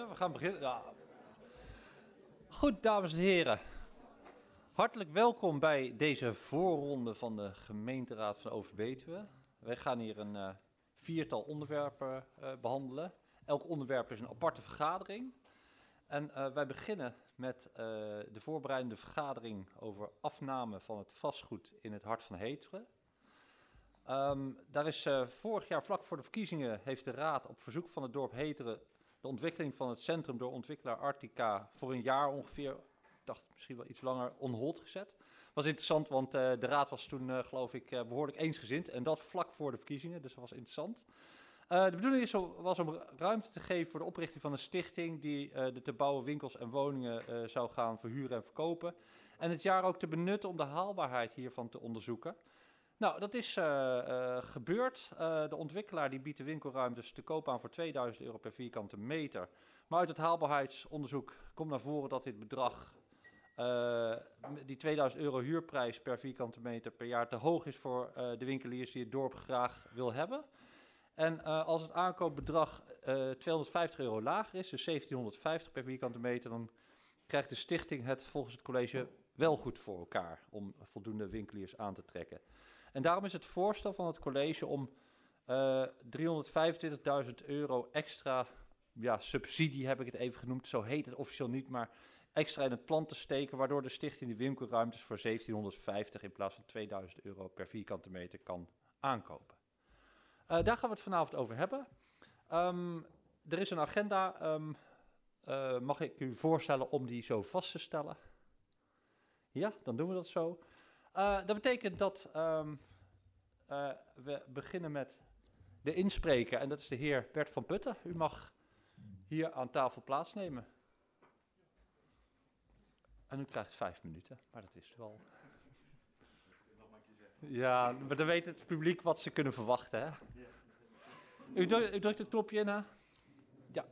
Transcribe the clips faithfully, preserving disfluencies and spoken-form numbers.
beginnen? We gaan beginnen. Ja. Goed, dames en heren. Hartelijk welkom bij deze voorronde van de gemeenteraad van Overbetuwe. Wij gaan hier een uh, viertal onderwerpen uh, behandelen. Elk onderwerp is een aparte vergadering. En uh, wij beginnen met uh, de voorbereidende vergadering over afname van het vastgoed in het hart van Heteren. Um, daar is uh, vorig jaar vlak voor de verkiezingen heeft de raad op verzoek van het dorp Heteren de ontwikkeling van het centrum door ontwikkelaar Artica voor een jaar ongeveer, ik dacht misschien wel iets langer, on hold gezet. Was interessant, want uh, de raad was toen, uh, geloof ik, uh, behoorlijk eensgezind. En dat vlak voor de verkiezingen, dus dat was interessant. Uh, de bedoeling is, was om ruimte te geven voor de oprichting van een stichting die uh, de te bouwen winkels en woningen uh, zou gaan verhuren en verkopen. En het jaar ook te benutten om de haalbaarheid hiervan te onderzoeken. Nou, dat is uh, uh, gebeurd. Uh, de ontwikkelaar die biedt de winkelruimtes te koop aan voor tweeduizend euro per vierkante meter. Maar uit het haalbaarheidsonderzoek komt naar voren dat dit bedrag, uh, die tweeduizend euro huurprijs per vierkante meter per jaar, te hoog is voor uh, de winkeliers die het dorp graag wil hebben. En uh, als het aankoopbedrag uh, tweehonderdvijftig euro lager is, dus zeventienhonderdvijftig per vierkante meter, dan krijgt de stichting het volgens het college wel goed voor elkaar om voldoende winkeliers aan te trekken. En daarom is het voorstel van het college om uh, driehonderdvijfentwintigduizend euro extra, ja, subsidie heb ik het even genoemd, zo heet het officieel niet, maar extra in het plan te steken, waardoor de stichting die winkelruimtes voor zeventienhonderdvijftig in plaats van tweeduizend euro per vierkante meter kan aankopen. Uh, daar gaan we het vanavond over hebben. Um, er is een agenda. Um, uh, mag ik u voorstellen om die zo vast te stellen? Ja, dan doen we dat zo. Uh, dat betekent dat um, uh, we beginnen met de inspreker. En dat is de heer Bert van Putten. U mag hier aan tafel plaatsnemen. En u krijgt vijf minuten, maar dat is wel. Ja, maar dan weet het publiek wat ze kunnen verwachten, hè? U, u drukt het knopje in, hè? Ja.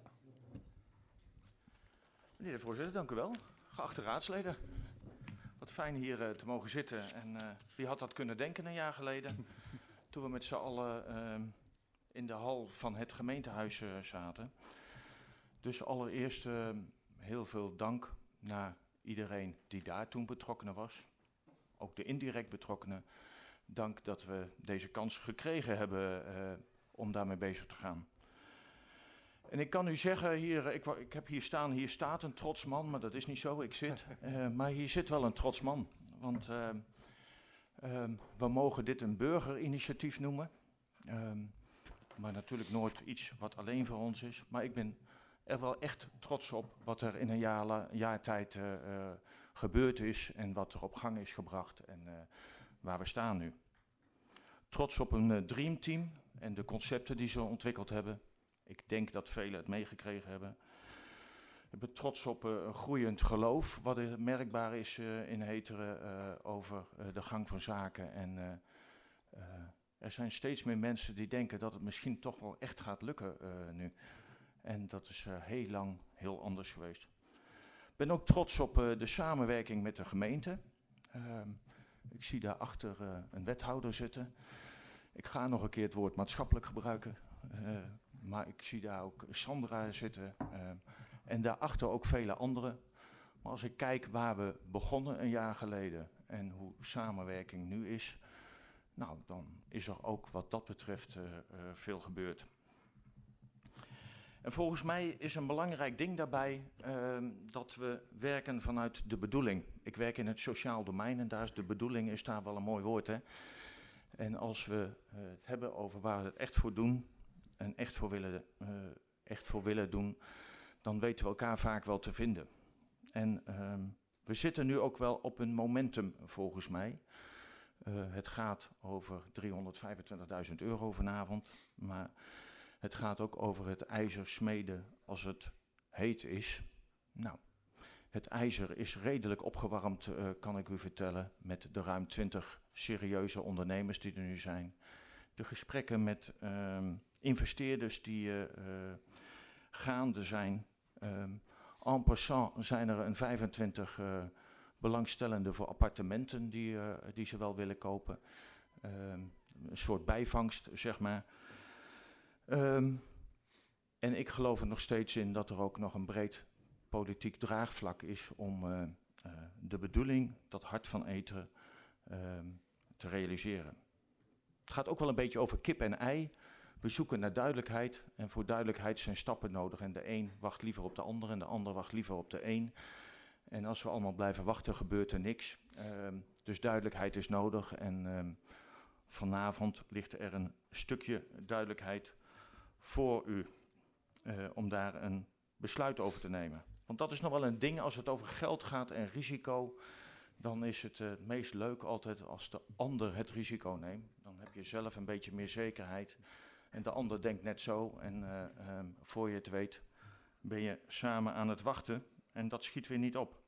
Meneer de voorzitter, dank u wel. Geachte raadsleden. Wat fijn hier uh, te mogen zitten. En uh, wie had dat kunnen denken een jaar geleden? Toen we met z'n allen uh, in de hal van het gemeentehuis uh, zaten. Dus allereerst uh, heel veel dank naar iedereen die daar toen betrokken was. Ook de indirect betrokkenen. Dank dat we deze kans gekregen hebben uh, om daarmee bezig te gaan. En ik kan u zeggen, hier, ik, ik heb hier staan, hier staat een trots man, maar dat is niet zo, ik zit. Uh, maar hier zit wel een trots man, want uh, uh, we mogen dit een burgerinitiatief noemen. Uh, maar natuurlijk nooit iets wat alleen voor ons is. Maar ik ben er wel echt trots op wat er in een jaar, jaar tijd uh, uh, gebeurd is en wat er op gang is gebracht en uh, waar we staan nu. Trots op een uh, dreamteam en de concepten die ze ontwikkeld hebben. Ik denk dat velen het meegekregen hebben. Ik ben trots op uh, een groeiend geloof, wat er merkbaar is uh, in Heteren uh, over uh, de gang van zaken. En uh, uh, er zijn steeds meer mensen die denken dat het misschien toch wel echt gaat lukken uh, nu. En dat is uh, heel lang heel anders geweest. Ik ben ook trots op uh, de samenwerking met de gemeente. Uh, ik zie daarachter uh, een wethouder zitten. Ik ga nog een keer het woord maatschappelijk gebruiken. Uh, maar ik zie daar ook Sandra zitten. Uh, en daarachter ook vele anderen. Maar als ik kijk waar we begonnen een jaar geleden en hoe samenwerking nu is, nou, dan is er ook wat dat betreft uh, uh, veel gebeurd. En volgens mij is een belangrijk ding daarbij uh, dat we werken vanuit de bedoeling. Ik werk in het sociaal domein en daar is de bedoeling is daar wel een mooi woord, hè. En als we uh, het hebben over waar we het echt voor doen en echt voor willen, uh, echt voor willen doen, dan weten we elkaar vaak wel te vinden. En uh, we zitten nu ook wel op een momentum volgens mij. Uh, het gaat over driehonderdvijfentwintigduizend euro vanavond, maar het gaat ook over het ijzer smeden als het heet is. Nou, het ijzer is redelijk opgewarmd, uh, kan ik u vertellen, met de ruim twintig serieuze ondernemers die er nu zijn. De gesprekken met uh, investeerders die uh, uh, gaande zijn. Uh, en passant zijn er een vijfentwintig uh, belangstellenden voor appartementen die, uh, die ze wel willen kopen. Uh, een soort bijvangst, zeg maar. Uh, En ik geloof er nog steeds in dat er ook nog een breed politiek draagvlak is om uh, uh, de bedoeling, dat hart van Heteren, uh, te realiseren. Het gaat ook wel een beetje over kip en ei. We zoeken naar duidelijkheid en voor duidelijkheid zijn stappen nodig. En de een wacht liever op de ander en de ander wacht liever op de een. En als we allemaal blijven wachten, gebeurt er niks. Uh, dus duidelijkheid is nodig en uh, vanavond ligt er een stukje duidelijkheid voor u. Uh, om daar een besluit over te nemen. Want dat is nog wel een ding, als het over geld gaat en risico, dan is het uh, het meest leuk altijd als de ander het risico neemt. Dan heb je zelf een beetje meer zekerheid en de ander denkt net zo. En uh, um, voor je het weet ben je samen aan het wachten en dat schiet weer niet op.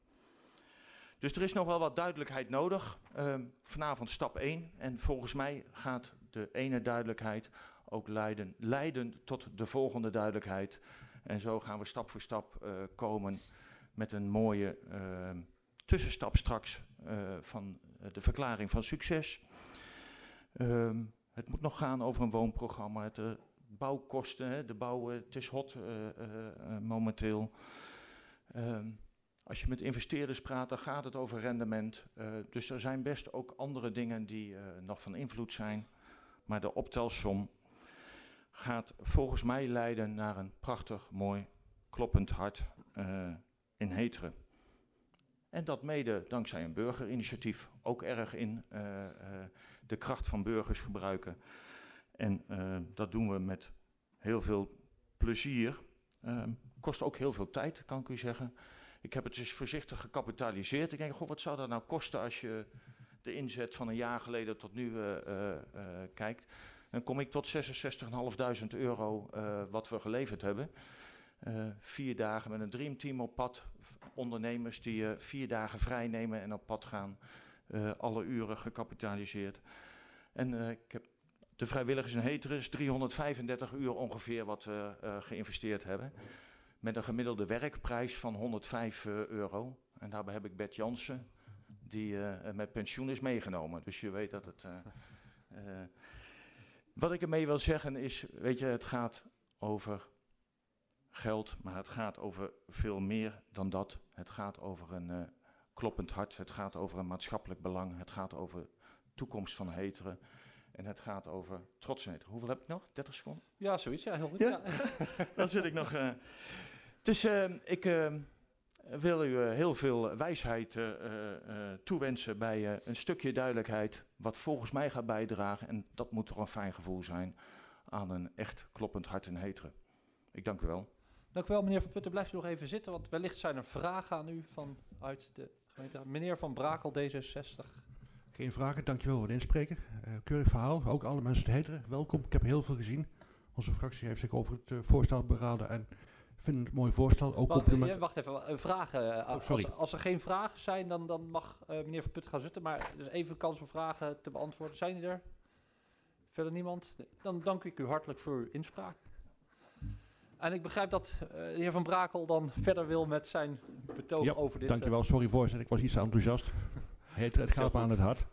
Dus er is nog wel wat duidelijkheid nodig. Uh, vanavond stap één en volgens mij gaat de ene duidelijkheid ook leiden, leiden tot de volgende duidelijkheid. En zo gaan we stap voor stap uh, komen met een mooie uh, tussenstap straks uh, van de verklaring van succes. Uh, het moet nog gaan over een woonprogramma, het uh, bouwkosten, hè, de bouw, uh, het is hot uh, uh, uh, momenteel. Uh, als je met investeerders praat, dan gaat het over rendement. Uh, dus er zijn best ook andere dingen die uh, nog van invloed zijn. Maar de optelsom gaat volgens mij leiden naar een prachtig, mooi, kloppend hart uh, in Heteren. En dat mede dankzij een burgerinitiatief. Ook erg in uh, uh, de kracht van burgers gebruiken. En uh, dat doen we met heel veel plezier. Uh, kost ook heel veel tijd, kan ik u zeggen. Ik heb het dus voorzichtig gecapitaliseerd. Ik denk, goh, wat zou dat nou kosten als je de inzet van een jaar geleden tot nu uh, uh, uh, kijkt. Dan kom ik tot zesenzestigduizend vijfhonderd euro uh, wat we geleverd hebben. Uh, vier dagen met een dreamteam op pad. Ondernemers die uh, vier dagen vrij nemen en op pad gaan. Uh, alle uren gecapitaliseerd. En uh, ik heb de vrijwilligers in Heteren is driehonderdvijfendertig uur ongeveer wat we uh, geïnvesteerd hebben. Met een gemiddelde werkprijs van honderdvijf euro. En daarbij heb ik Bert Jansen, die uh, met pensioen is meegenomen. Dus je weet dat het... Uh, uh, wat ik ermee wil zeggen is, weet je, het gaat over geld, maar het gaat over veel meer dan dat. Het gaat over een uh, kloppend hart, het gaat over een maatschappelijk belang, het gaat over de toekomst van Heteren. En het gaat over trots in Heteren. Hoeveel heb ik nog? dertig seconden? Ja, zoiets. Ja, heel goed. Ja? Ja. Dan zit ik nog... Uh, dus uh, ik uh, wil u uh, heel veel wijsheid uh, uh, toewensen bij uh, een stukje duidelijkheid, wat volgens mij gaat bijdragen. En dat moet toch een fijn gevoel zijn aan een echt kloppend hart in Heteren. Ik dank u wel. Dank u wel, meneer Van Putten. Blijft u nog even zitten, want wellicht zijn er vragen aan u vanuit de gemeente. Meneer Van Brakel, D zesenzestig. Geen vragen, dankjewel voor het inspreken. Uh, keurig verhaal, ook alle mensen te Heteren, welkom. Ik heb heel veel gezien. Onze fractie heeft zich over het uh, voorstel beraden en vindt het een mooi voorstel. Ook Wacht, compliment. ja, wacht even, uh, vragen. Uh, oh, sorry. Als, als er geen vragen zijn, dan, dan mag uh, meneer Van Putten gaan zitten. Maar dus even kans om vragen te beantwoorden. Zijn die er? Verder niemand? Dan dank ik u hartelijk voor uw inspraak. En ik begrijp dat uh, de heer Van Brakel dan verder wil met zijn betoog Ja, over dit. Dankjewel, sorry voorzitter, ik was iets enthousiast. Heteren, het gaat me aan het hart.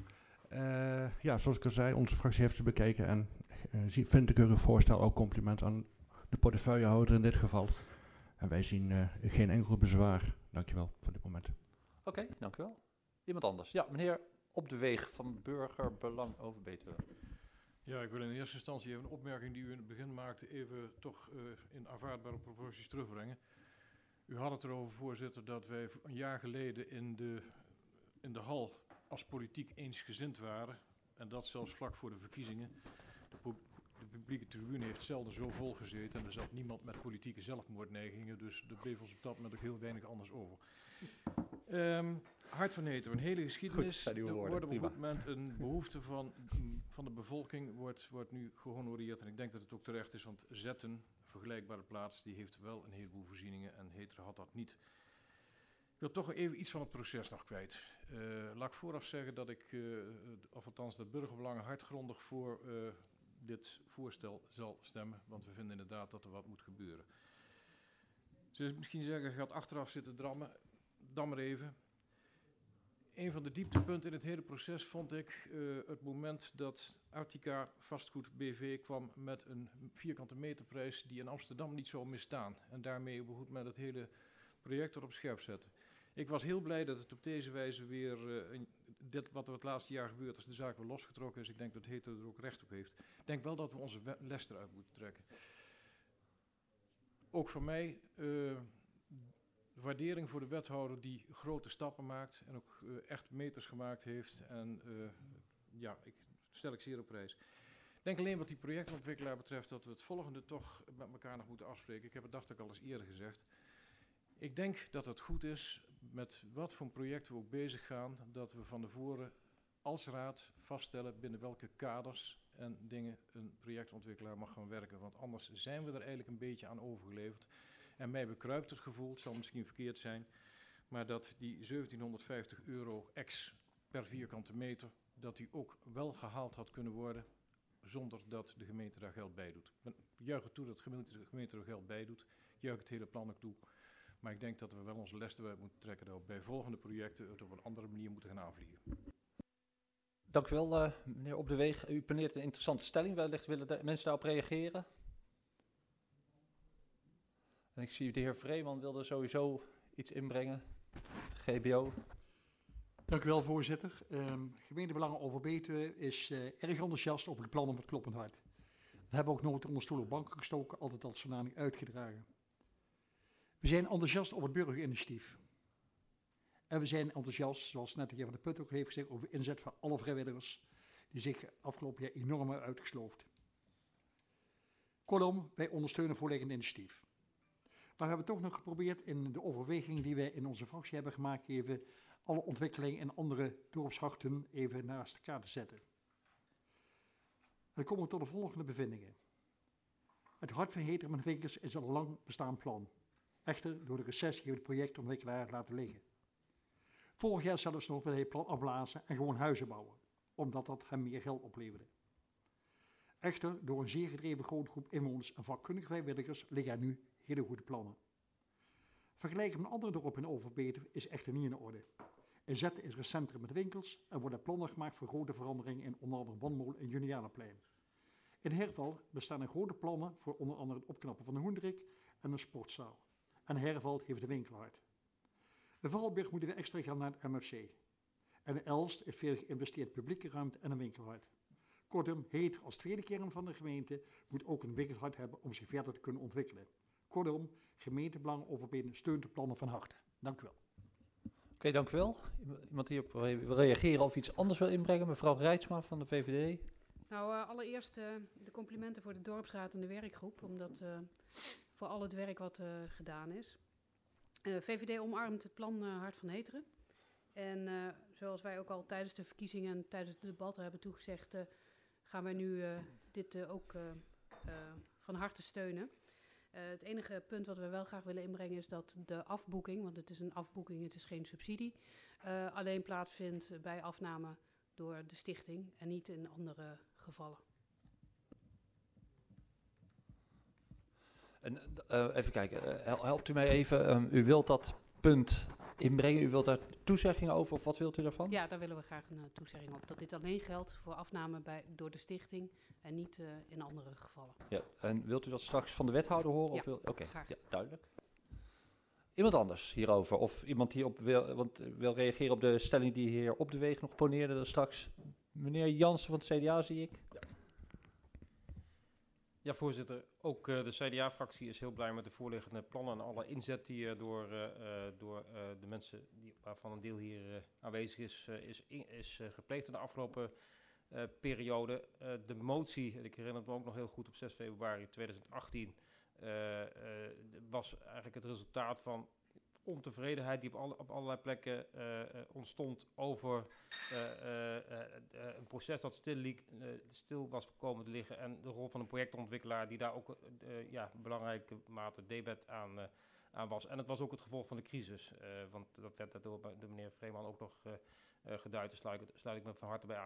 Uh, ja, zoals ik al zei, onze fractie heeft het bekeken en uh, zie, vind ik een voorstel ook compliment aan de portefeuillehouder in dit geval. En wij zien uh, geen enkel bezwaar. Dankjewel voor dit moment. Oké, okay, dank u wel. Iemand anders? Ja, meneer Op de Weeg van Burgerbelang over Betuwe. Ja, ik wil in eerste instantie even een opmerking die u in het begin maakte even toch uh, in aanvaardbare proporties terugbrengen. U had het erover, voorzitter, dat wij een jaar geleden in de, in de hal als politiek eensgezind waren. En dat zelfs vlak voor de verkiezingen. De, pu- de publieke tribune heeft zelden zo vol gezeten en er zat niemand met politieke zelfmoordneigingen. Dus er bleef ons op dat moment ook heel weinig anders over. Um, Hart van Heteren, een hele geschiedenis. Goed, er woorden, wordt op prima. dit moment een behoefte van, van de bevolking wordt, wordt nu gehonoreerd. En ik denk dat het ook terecht is, want Zetten, vergelijkbare plaats, die heeft wel een heleboel voorzieningen en Heteren had dat niet. Ik wil toch even iets van het proces nog kwijt. Uh, laat ik vooraf zeggen dat ik, uh, of althans de burgerbelangen, hardgrondig voor uh, dit voorstel zal stemmen. Want we vinden inderdaad dat er wat moet gebeuren. Ze dus misschien zeggen, je gaat achteraf zitten drammen. Dan maar even. een van de dieptepunten in het hele proces vond ik uh, het moment dat Artica Vastgoed B V kwam met een vierkante meterprijs die in Amsterdam niet zou misstaan. En daarmee begon men het hele project erop scherp zetten. Ik was heel blij dat het op deze wijze weer, uh, een, dit wat er het laatste jaar gebeurd is, de zaak weer losgetrokken is. Ik denk dat Hetero er ook recht op heeft. Ik denk wel dat we onze les eruit moeten trekken. Ook voor mij uh, waardering voor de wethouder die grote stappen maakt en ook uh, echt meters gemaakt heeft. En uh, ja, ik stel ik zeer op prijs. Ik denk alleen wat die projectontwikkelaar betreft dat we het volgende toch met elkaar nog moeten afspreken. Ik heb het dacht ik al eens eerder gezegd. Ik denk dat het goed is, met wat voor projecten we ook bezig gaan, dat we van tevoren als raad vaststellen binnen welke kaders en dingen een projectontwikkelaar mag gaan werken. Want anders zijn we er eigenlijk een beetje aan overgeleverd. En mij bekruipt het gevoel, het zal misschien verkeerd zijn, maar dat die zeventienhonderdvijftig euro ex per vierkante meter, dat die ook wel gehaald had kunnen worden zonder dat de gemeente daar geld bij doet. Ik juich het toe dat de gemeente, de gemeente er geld bij doet. Ik juich het hele plan ook toe. Maar ik denk dat we wel onze les eruit moeten trekken dat we bij volgende projecten het op een andere manier moeten gaan aanvliegen. Dank u wel, uh, meneer Op de Weeg. U paneert een interessante stelling. Wellicht willen de mensen daarop reageren. En ik zie de heer Vreeman wilde sowieso iets inbrengen. G B O. Dank u wel, voorzitter. Um, Gemeentebelangen Overbetuwe is uh, erg enthousiast over de plannen van het Kloppend Hart. Dat hebben we ook nooit onder stoel of banken gestoken, altijd als zodanig uitgedragen. We zijn enthousiast over het burgerinitiatief. En we zijn enthousiast, zoals net de heer Van der Put ook heeft gezegd, over de inzet van alle vrijwilligers die zich afgelopen jaar enorm hebben uitgesloofd. Kortom, wij ondersteunen voorliggend initiatief. Maar we hebben toch nog geprobeerd in de overweging die wij in onze fractie hebben gemaakt, even alle ontwikkelingen in andere dorpsharten even naast elkaar te zetten. Dan komen we tot de volgende bevindingen. Het hart van Hetero en Vinkers is al een lang bestaand plan. Echter, door de recessie heeft het projectontwikkelaar laten liggen. Vorig jaar zelfs nog wilde hij het plan afblazen en gewoon huizen bouwen, omdat dat hem meer geld opleverde. Echter, door een zeer gedreven grote groep inwoners en vakkundige vrijwilligers liggen er nu hele goede plannen. Vergelijken met andere dorpen in Overbetuwe is echter niet in orde. In Zetten is er een centrum met winkels en worden plannen gemaakt voor grote veranderingen in onder andere Wandmolen en Junialenplein. In Herval bestaan er grote plannen voor onder andere het opknappen van de Hoenderik en een sportzaal. En Herval heeft de winkelhart. In Valburg moeten we extra gaan naar het M F C. En in Elst is veel geïnvesteerd publieke ruimte en een winkelhart. Kortom, Hetero als tweede kern van de gemeente moet ook een winkelhart hebben om zich verder te kunnen ontwikkelen. Kortom, gemeentebelangen Overbetuwe steunt de plannen van harte. Dank u wel. Oké, okay, dank u wel. Iemand die op wil reageren of iets anders wil inbrengen? Mevrouw Reitsma van de V V D. Nou, uh, allereerst uh, de complimenten voor de dorpsraad en de werkgroep, omdat uh, voor al het werk wat uh, gedaan is. Uh, V V D omarmt het plan uh, Hart van Hetero. En uh, zoals wij ook al tijdens de verkiezingen en tijdens de debatten hebben toegezegd, uh, gaan wij nu uh, dit uh, ook uh, uh, van harte steunen. Uh, het enige punt wat we wel graag willen inbrengen is dat de afboeking, want het is een afboeking, het is geen subsidie, uh, alleen plaatsvindt bij afname door de stichting en niet in andere gevallen. En, uh, even kijken, uh, helpt u mij even, um, u wilt dat punt inbrengen, u wilt daar toezeggingen over of wat wilt u daarvan? Ja, daar willen we graag een uh, toezegging op, dat dit alleen geldt voor afname bij, door de stichting en niet uh, in andere gevallen. Ja, en wilt u dat straks van de wethouder horen? Ja, Oké, okay, graag. Ja, duidelijk. Iemand anders hierover, of iemand hierop wil, want, wil reageren op de stelling die heer Op de Weeg nog poneerde er straks. Meneer Jansen van het C D A zie ik. Ja. Ja, voorzitter. Ook uh, de C D A-fractie is heel blij met de voorliggende plannen en alle inzet die uh, door, uh, door uh, de mensen die, waarvan een deel hier uh, aanwezig is, uh, is, in, is uh, gepleegd in de afgelopen uh, periode. Uh, de motie, ik herinner me ook nog heel goed op zes februari tweeduizend achttien, uh, uh, was eigenlijk het resultaat van ontevredenheid die op, alle, op allerlei plekken uh, uh, ontstond over uh, uh, uh, uh, een proces dat stil, liek, uh, stil was komen te liggen en de rol van een projectontwikkelaar die daar ook uh, ja, belangrijke mate debet aan, uh, aan was. En het was ook het gevolg van de crisis, uh, want dat werd door de meneer Vreeman ook nog uh, uh, geduid, daar sluit, sluit ik me van harte bij aan.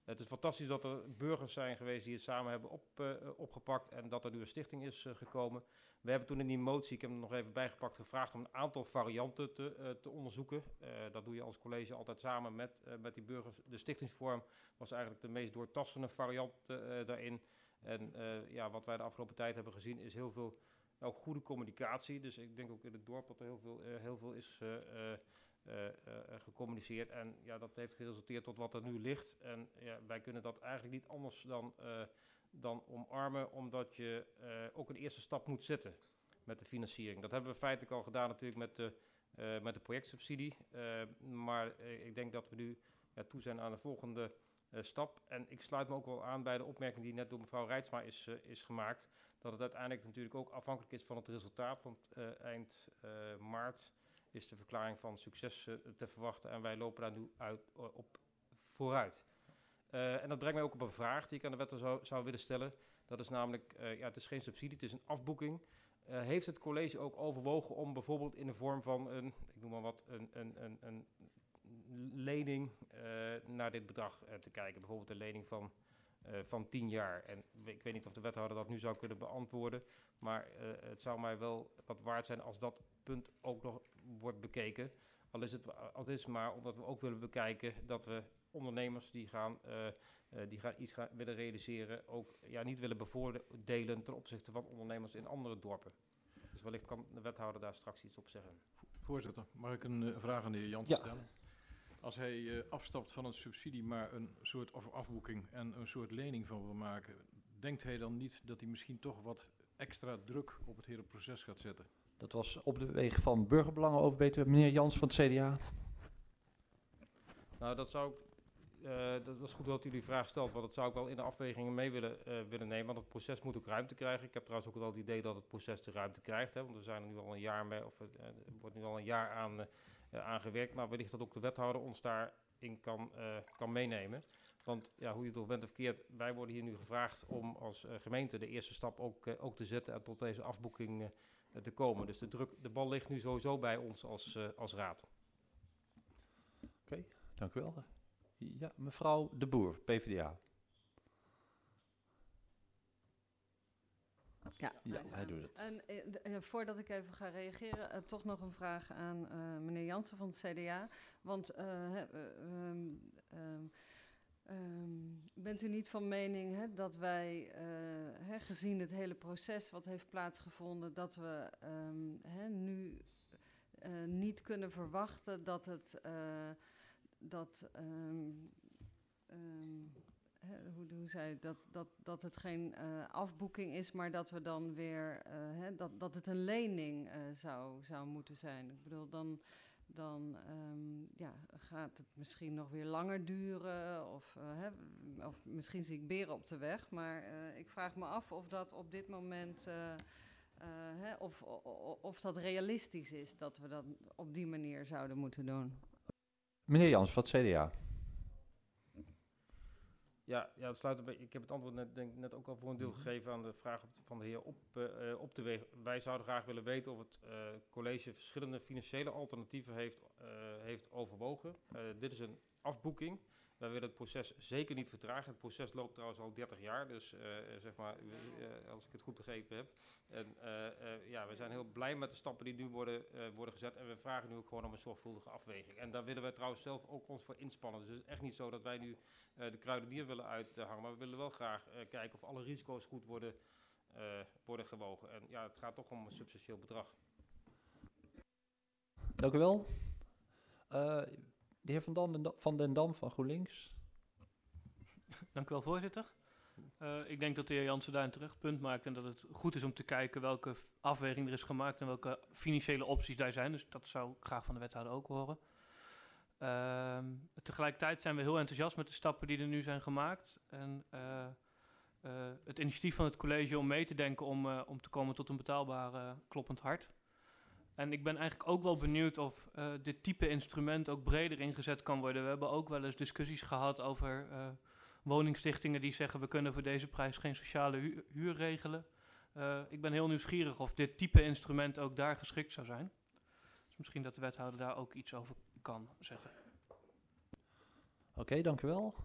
Het is fantastisch dat er burgers zijn geweest die het samen hebben op, uh, opgepakt en dat er nu een stichting is uh, gekomen. We hebben toen in die motie, ik heb hem nog even bijgepakt, gevraagd om een aantal varianten te, uh, te onderzoeken. Uh, dat doe je als college altijd samen met, uh, met die burgers. De stichtingsvorm was eigenlijk de meest doortastende variant uh, daarin. En uh, ja, wat wij de afgelopen tijd hebben gezien is heel veel ook goede communicatie. Dus ik denk ook in het dorp dat er heel veel, uh, heel veel is uh, uh, Uh, uh, gecommuniceerd en ja, dat heeft geresulteerd tot wat er nu ligt. En ja, wij kunnen dat eigenlijk niet anders dan, uh, dan omarmen, omdat je uh, ook een eerste stap moet zetten met de financiering. Dat hebben we feitelijk al gedaan natuurlijk met de, uh, met de projectsubsidie. Uh, maar uh, ik denk dat we nu ja, toe zijn aan de volgende uh, stap. En ik sluit me ook wel aan bij de opmerking die net door mevrouw Reitsma is, uh, is gemaakt, dat het uiteindelijk natuurlijk ook afhankelijk is van het resultaat. Want uh, eind uh, maart is de verklaring van succes uh, te verwachten en wij lopen daar nu uit, uh, op vooruit. Uh, en dat brengt mij ook op een vraag die ik aan de wethouder zou, zou willen stellen. Dat is namelijk, uh, ja, het is geen subsidie, het is een afboeking. Uh, heeft het college ook overwogen om bijvoorbeeld in de vorm van een, ik noem maar wat, een, een, een, een lening uh, naar dit bedrag uh, te kijken? Bijvoorbeeld een lening van, uh, van tien jaar. En ik weet niet of de wethouder dat nu zou kunnen beantwoorden, maar uh, het zou mij wel wat waard zijn als dat punt ook nog wordt bekeken. Al is het al is maar omdat we ook willen bekijken dat we ondernemers die gaan, uh, uh, die gaan iets gaan willen realiseren, ook ja, niet willen bevoordelen ten opzichte van ondernemers in andere dorpen. Dus wellicht kan de wethouder daar straks iets op zeggen. Voorzitter, mag ik een uh, vraag aan de heer Jansen Ja. stellen? Als hij uh, afstapt van een subsidie, maar een soort of afboeking en een soort lening van wil maken, denkt hij dan niet dat hij misschien toch wat extra druk op het hele proces gaat zetten? Dat was op de wegen van burgerbelangen O V B twee. Meneer Jans van het C D A. Nou, dat zou ik, uh, dat is goed dat u die vraag stelt, want dat zou ik wel in de afwegingen mee willen, uh, willen nemen, want het proces moet ook ruimte krijgen. Ik heb trouwens ook wel het idee dat het proces de ruimte krijgt, hè, want we zijn er nu al een jaar mee, of uh, er wordt nu al een jaar aan, uh, aan gewerkt, maar wellicht dat ook de wethouder ons daarin kan, uh, kan meenemen. Want ja, hoe je het ook bent of keert, wij worden hier nu gevraagd om als uh, gemeente de eerste stap ook, uh, ook te zetten en tot deze afboeking uh, te komen. Dus de, druk, de bal ligt nu sowieso bij ons als, uh, als raad. Oké, okay, dank u wel. Ja, mevrouw De Boer, P V D A. Ja, ja hij doet het. En uh, voordat ik even ga reageren, uh, toch nog een vraag aan uh, meneer Jansen van het C D A. Want uh, uh, um, um, um, bent u niet van mening hè, dat wij, uh, hè, gezien het hele proces wat heeft plaatsgevonden, dat we um, hè, nu uh, niet kunnen verwachten dat het, uh, dat, um, um, hè, hoe, hoe zei dat, dat, dat het geen uh, afboeking is, maar dat we dan weer, uh, hè, dat, dat het een lening uh, zou, zou moeten zijn. Ik bedoel, dan, dan um, ja, gaat het misschien nog weer langer duren, of, uh, hè, of misschien zie ik beren op de weg, maar uh, ik vraag me af of dat op dit moment, uh, uh, hè, of, of, of dat realistisch is, dat we dat op die manier zouden moeten doen. Meneer Jans van het C D A. Ja, ja, dat sluit bij. Ik heb het antwoord net, denk, net ook al voor een deel gegeven aan de vraag op, van de heer op, uh, op te wegen. Wij zouden graag willen weten of het uh, college verschillende financiële alternatieven heeft, uh, heeft overwogen. Uh, dit is een afboeking. Wij willen het proces zeker niet vertragen. Het proces loopt trouwens al dertig jaar, dus uh, zeg maar, uh, als ik het goed begrepen heb. En uh, uh, ja, we zijn heel blij met de stappen die nu worden, uh, worden gezet. En we vragen nu ook gewoon om een zorgvuldige afweging. En daar willen wij trouwens zelf ook ons voor inspannen. Dus het is echt niet zo dat wij nu uh, de kruidenier willen uithangen. Maar we willen wel graag uh, kijken of alle risico's goed worden, uh, worden gewogen. En ja, het gaat toch om een substantieel bedrag. Dank u wel. Uh, De heer Van, Dan, van den Dam van GroenLinks. Dank u wel, voorzitter. Uh, ik denk dat de heer Jansen daar een terechtpunt maakt en dat het goed is om te kijken welke afweging er is gemaakt en welke financiële opties daar zijn. Dus dat zou ik graag van de wethouder ook horen. Uh, tegelijkertijd zijn we heel enthousiast met de stappen die er nu zijn gemaakt. En uh, uh, het initiatief van het college om mee te denken om, uh, om te komen tot een betaalbaar uh, kloppend hart. En ik ben eigenlijk ook wel benieuwd of uh, dit type instrument ook breder ingezet kan worden. We hebben ook wel eens discussies gehad over uh, woningstichtingen die zeggen we kunnen voor deze prijs geen sociale hu- huur regelen. Uh, ik ben heel nieuwsgierig of dit type instrument ook daar geschikt zou zijn. Dus misschien dat de wethouder daar ook iets over kan zeggen. Oké, okay, dank u wel.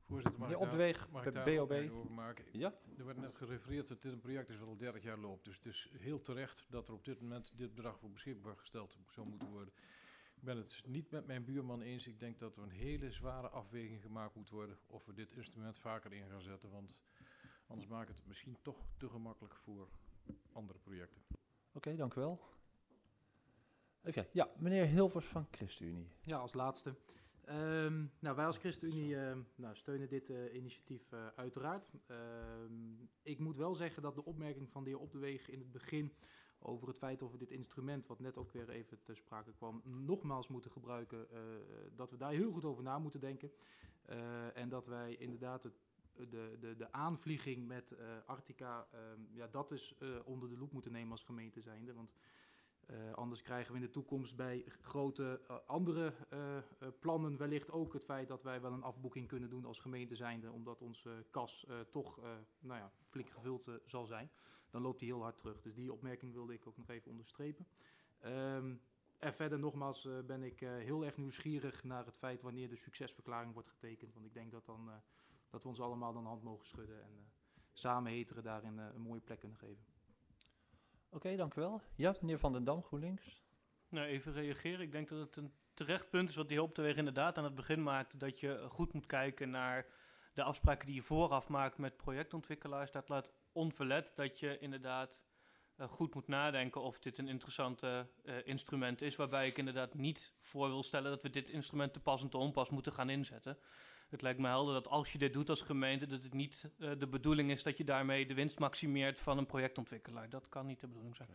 Voorzitter, mag Meneer ik daar, Opdeweeg, mag ik daar B O een B. opmerking over maken? Ja? Er werd net gerefereerd dat dit een project is wat al dertig jaar loopt. Dus het is heel terecht dat er op dit moment dit bedrag voor beschikbaar gesteld zou moeten worden. Ik ben het niet met mijn buurman eens. Ik denk dat er een hele zware afweging gemaakt moet worden of we dit instrument vaker in gaan zetten. Want anders maakt het misschien toch te gemakkelijk voor andere projecten. Oké, okay, dank u wel. Even, ja, meneer Hilvers van ChristenUnie. Ja, als laatste. Um, nou, wij als ChristenUnie uh, nou, steunen dit uh, initiatief uh, uiteraard. Um, ik moet wel zeggen dat de opmerking van de heer Opdeweeg in het begin over het feit of we dit instrument, wat net ook weer even ter sprake kwam, nogmaals moeten gebruiken, uh, dat we daar heel goed over na moeten denken. Uh, en dat wij inderdaad het, de, de, de aanvlieging met uh, Arctica, um, ja, dat is uh, onder de loep moeten nemen als gemeente zijnde. Want Uh, anders krijgen we in de toekomst bij grote uh, andere uh, uh, plannen wellicht ook het feit dat wij wel een afboeking kunnen doen als gemeente zijnde, omdat onze uh, kas uh, toch uh, nou ja, flink gevuld uh, zal zijn. Dan loopt die heel hard terug. Dus die opmerking wilde ik ook nog even onderstrepen. Um, en verder nogmaals uh, ben ik uh, heel erg nieuwsgierig naar het feit wanneer de succesverklaring wordt getekend. Want ik denk dat, dan, uh, dat we ons allemaal dan de hand mogen schudden en uh, samen Heteren daarin uh, een mooie plek kunnen geven. Oké, okay, dank u wel. Ja, meneer Van den Dam, GroenLinks. Nou, even reageren. Ik denk dat het een terecht punt is wat de heer Opdeweeg inderdaad aan het begin maakte, dat je goed moet kijken naar de afspraken die je vooraf maakt met projectontwikkelaars. Dat laat onverlet dat je inderdaad uh, goed moet nadenken of dit een interessant uh, instrument is, waarbij ik inderdaad niet voor wil stellen dat we dit instrument te pas en te onpas moeten gaan inzetten. Het lijkt me helder dat als je dit doet als gemeente, dat het niet uh, de bedoeling is dat je daarmee de winst maximeert van een projectontwikkelaar. Dat kan niet de bedoeling zijn.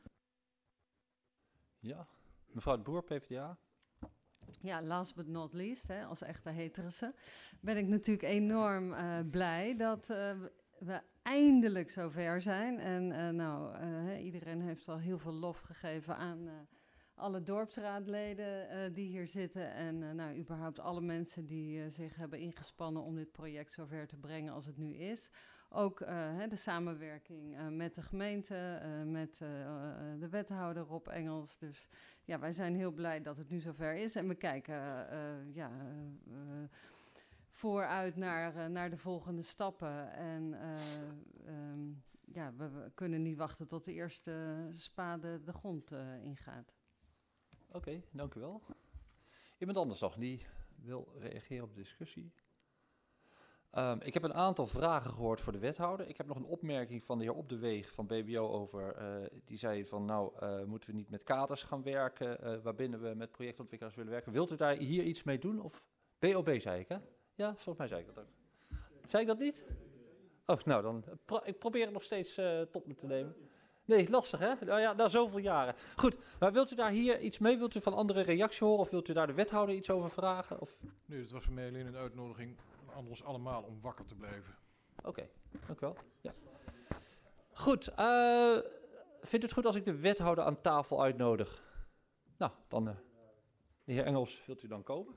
Ja, mevrouw de Boer, P v d A. Ja, last but not least, hè, als echte Heterese, ben ik natuurlijk enorm uh, blij dat uh, we eindelijk zover zijn. En uh, nou, uh, iedereen heeft al heel veel lof gegeven aan Uh, alle dorpsraadleden uh, die hier zitten en uh, nou, überhaupt alle mensen die uh, zich hebben ingespannen om dit project zover te brengen als het nu is. Ook uh, hè, de samenwerking uh, met de gemeente, uh, met uh, uh, de wethouder Rob Engels. Dus ja, wij zijn heel blij dat het nu zover is en we kijken uh, ja, uh, vooruit naar, uh, naar de volgende stappen. En uh, um, ja, we, we kunnen niet wachten tot de eerste spade de grond uh, ingaat. Oké, okay, dank u wel. Iemand anders nog die wil reageren op de discussie? Um, ik heb een aantal vragen gehoord voor de wethouder. Ik heb nog een opmerking van de heer Opdeweeg van B B O over. Uh, die zei van nou, uh, moeten we niet met kaders gaan werken, uh, waarbinnen we met projectontwikkelaars willen werken. Wilt u daar hier iets mee doen? Of B O B zei ik, hè? Ja, volgens mij zei ik dat ook. Zei ik dat niet? Oh, nou dan, pro- ik probeer het nog steeds uh, tot me te nemen. Nee, lastig hè? Nou ja, na zoveel jaren. Goed, maar wilt u daar hier iets mee? Wilt u van andere reactie horen? Of wilt u daar de wethouder iets over vragen? Of? Nee, het was voor mij alleen een uitnodiging aan ons allemaal om wakker te blijven. Oké, okay, dank u wel. Ja. Goed, uh, vindt u het goed als ik de wethouder aan tafel uitnodig? Nou, dan uh, de heer Engels, wilt u dan komen?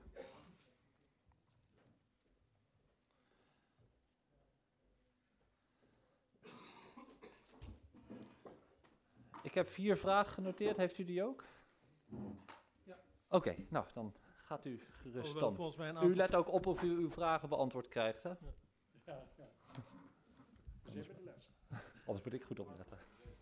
Ik heb vier vragen genoteerd. Heeft u die ook? Ja. Oké, okay, nou dan gaat u gerust dan. Aantal... U let ook op of u uw vragen beantwoord krijgt, hè? Ja, ja. ja. Dat is even de les. Anders moet ik goed opletten.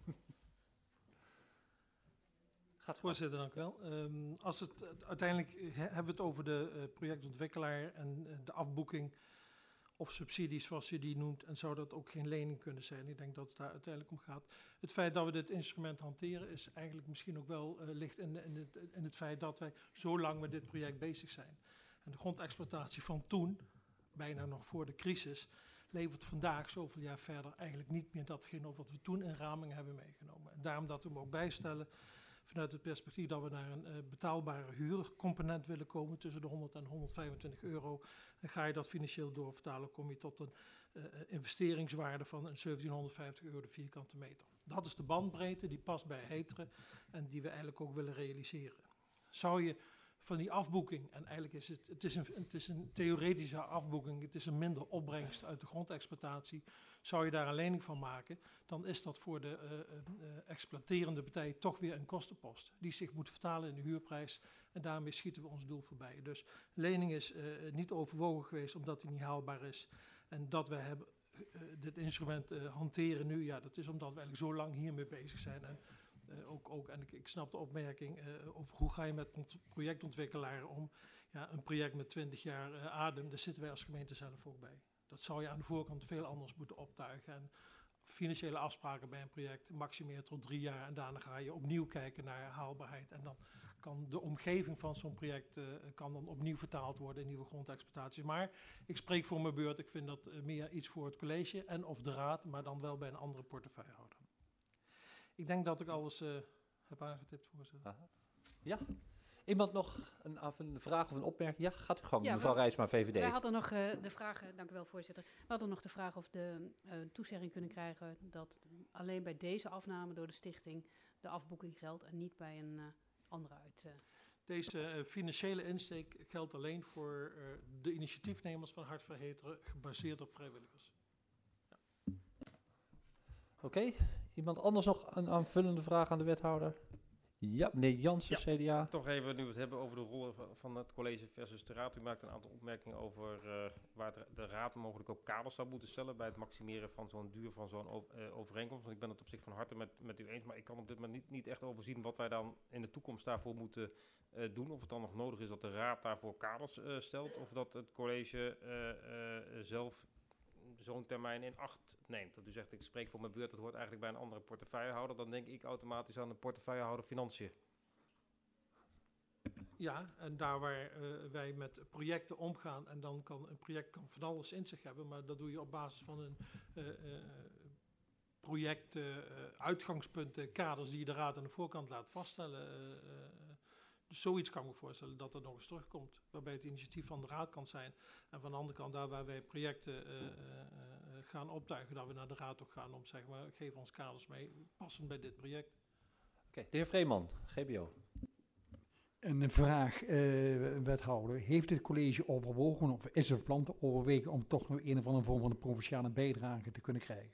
Gaat Voorzitter, dank u wel. Um, als het, uh, uiteindelijk he, hebben we het over de uh, projectontwikkelaar en uh, de afboeking of subsidies zoals u die noemt, en zou dat ook geen lening kunnen zijn. Ik denk dat het daar uiteindelijk om gaat. Het feit dat we dit instrument hanteren is eigenlijk misschien ook wel uh, ligt in, in, het, in het feit dat wij zo lang met dit project bezig zijn. En de grondexploitatie van toen, bijna nog voor de crisis, levert vandaag, zoveel jaar verder, eigenlijk niet meer datgene op wat we toen in raming hebben meegenomen. En daarom dat we hem ook bijstellen vanuit het perspectief dat we naar een uh, betaalbare huurcomponent willen komen tussen de honderd en honderdvijfentwintig euro. En ga je dat financieel doorvertalen, kom je tot een uh, investeringswaarde van een zeventienhonderdvijftig euro de vierkante meter. Dat is de bandbreedte die past bij Heteren en die we eigenlijk ook willen realiseren. Zou je van die afboeking. En eigenlijk is het, het, is een, het is een theoretische afboeking. Het is een minder opbrengst uit de grondexploitatie. Zou je daar een lening van maken, dan is dat voor de uh, uh, exploiterende partij toch weer een kostenpost. Die zich moet vertalen in de huurprijs. En daarmee schieten we ons doel voorbij. Dus lening is uh, niet overwogen geweest omdat die niet haalbaar is. En dat we hebben, uh, dit instrument uh, hanteren nu, ja, dat is omdat we eigenlijk zo lang hiermee bezig zijn. En, uh, ook, ook, en ik, ik snap de opmerking uh, over hoe ga je met projectontwikkelaar om. Ja, een project met twintig jaar uh, adem, daar zitten wij als gemeente zelf ook bij. Dat zou je aan de voorkant veel anders moeten optuigen. En financiële afspraken bij een project maximeer tot drie jaar. En daarna ga je opnieuw kijken naar haalbaarheid. En dan kan de omgeving van zo'n project uh, kan dan opnieuw vertaald worden in nieuwe grondexploitaties. Maar ik spreek voor mijn beurt. Ik vind dat uh, meer iets voor het college en of de raad, maar dan wel bij een andere portefeuillehouder. Ik denk dat ik alles uh, heb aangetipt, voorzitter. Aha. Ja? Iemand nog een aanvullende vraag of een opmerking? Ja, gaat u gang, Ja, mevrouw we- Rijsma, V V D. Wij hadden nog uh, de vraag, uh, dank u wel voorzitter, we hadden nog de vraag of de uh, toezegging kunnen krijgen dat alleen bij deze afname door de stichting de afboeking geldt en niet bij een uh, andere uit. Uh. Deze uh, financiële insteek geldt alleen voor uh, de initiatiefnemers van Hart voor Heteren, gebaseerd op vrijwilligers. Oké, okay. Iemand anders nog een aanvullende vraag aan de wethouder? Ja, meneer Jansen, Ja. C D A. Toch even, nu we het hebben over de rollen van- van het college versus de raad. U maakt een aantal opmerkingen over uh, waar de, de raad mogelijk ook kaders zou moeten stellen bij het maximeren van zo'n duur van zo'n o- uh, overeenkomst. Want ik ben het op zich van harte met, met u eens, maar ik kan op dit moment niet, niet echt overzien wat wij dan in de toekomst daarvoor moeten uh, doen. Of het dan nog nodig is dat de raad daarvoor kaders uh, stelt, of dat het college uh, uh, zelf zo'n termijn in acht neemt. Dat u zegt, ik spreek voor mijn beurt, dat hoort eigenlijk bij een andere portefeuillehouder. Dan denk ik automatisch aan de portefeuillehouder financiën. Ja, en daar waar uh, wij met projecten omgaan, en dan kan een project kan van alles in zich hebben, maar dat doe je op basis van een uh, uh, project, uh, uitgangspunten, kaders die je de raad aan de voorkant laat vaststellen. Uh, uh, dus zoiets kan ik me voorstellen dat dat nog eens terugkomt, waarbij het initiatief van de raad kan zijn. En van de andere kant, daar waar wij projecten uh, uh, uh, gaan optuigen, dat we naar de raad ook gaan om te zeggen, maar geef ons kaders mee, passend bij dit project. Oké, okay. De heer Vreeman, G B O. Een vraag, uh, wethouder. Heeft het college overwogen of is er een plan te overwegen om toch nog een of andere vorm van een provinciale bijdrage te kunnen krijgen?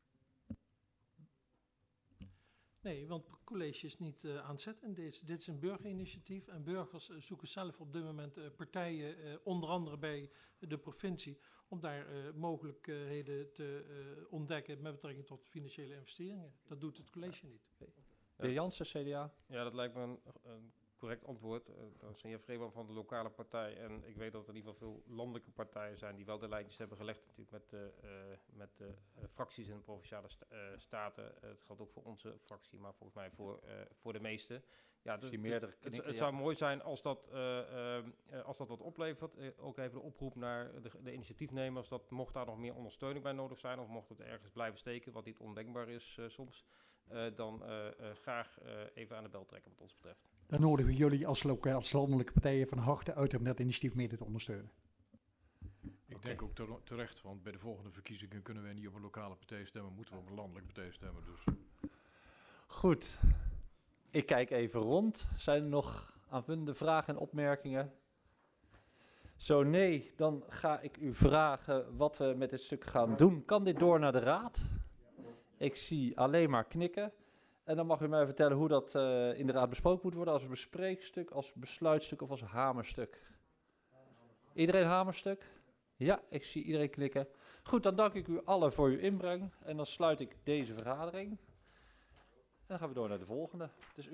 Nee, want het college is niet uh, aan het zetten in deze. Dit is een burgerinitiatief en burgers uh, zoeken zelf op dit moment uh, partijen, uh, onder andere bij de provincie, om daar uh, mogelijkheden te uh, ontdekken met betrekking tot financiële investeringen. Dat doet het college niet. De heer Jansen, C D A. Ja, dat lijkt me een, een correct antwoord. Uh, dat is de heer Vreeman van de lokale partij. En ik weet dat er in ieder geval veel landelijke partijen zijn die wel de lijntjes hebben gelegd natuurlijk met de, uh, met de uh, fracties in de Provinciale sta uh, Staten. Uh, het geldt ook voor onze fractie, maar volgens mij voor, uh, voor de meeste. Ja, dus meerdere het, knikken, het ja. zou mooi zijn als dat, uh, uh, als dat wat oplevert. Uh, ook even de oproep naar de, de initiatiefnemers. Dat mocht daar nog meer ondersteuning bij nodig zijn, of mocht het ergens blijven steken, wat niet ondenkbaar is uh, soms. Uh, dan uh, uh, graag uh, even aan de bel trekken wat ons betreft. Dan nodigen we jullie als, loka- als landelijke partijen van harte uit om dat initiatief mede te ondersteunen. Ik Oké. denk ook ter- terecht, want bij de volgende verkiezingen kunnen we niet op een lokale partij stemmen, moeten we op een landelijke partij stemmen. Dus. Goed. Ik kijk even rond. Zijn er nog aanvullende vragen en opmerkingen? Zo nee, dan ga ik u vragen wat we met dit stuk gaan doen. Kan dit door naar de raad? Ik zie alleen maar knikken. En dan mag u mij vertellen hoe dat uh, in de raad besproken moet worden. Als bespreekstuk, als besluitstuk of als hamerstuk. Iedereen hamerstuk? Ja, ik zie iedereen knikken. Goed, dan dank ik u allen voor uw inbreng. En dan sluit ik deze vergadering. En dan gaan we door naar de volgende. Dus